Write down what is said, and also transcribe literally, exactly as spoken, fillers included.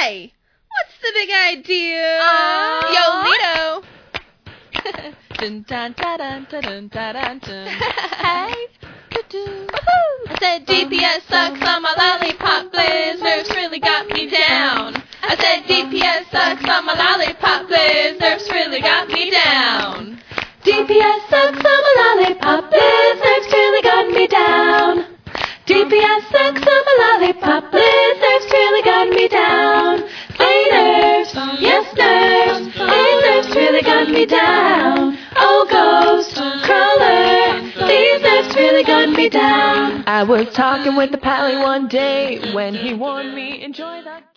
Hey, what's the big idea? Aww. Yo, Lito. Dun, dun, dun, dun, dun, dun, dun, dun. Hey. Woohoo. I said D P S sucks on my lollipop. Blizz nerfs really got me down. I said D P S sucks on my lollipop. Blizz nerfs really got me down. D P S sucks on my lollipop. Blizz nerfs really got me down. D P S sucks on my lollipop. Blizz nerfs really got me down. Play nerfs, yes nerfs. Play nerfs really got me down. Oh ghost crawler, these nerfs really got me down. I was talking with the pally one day when he warned me, enjoy that.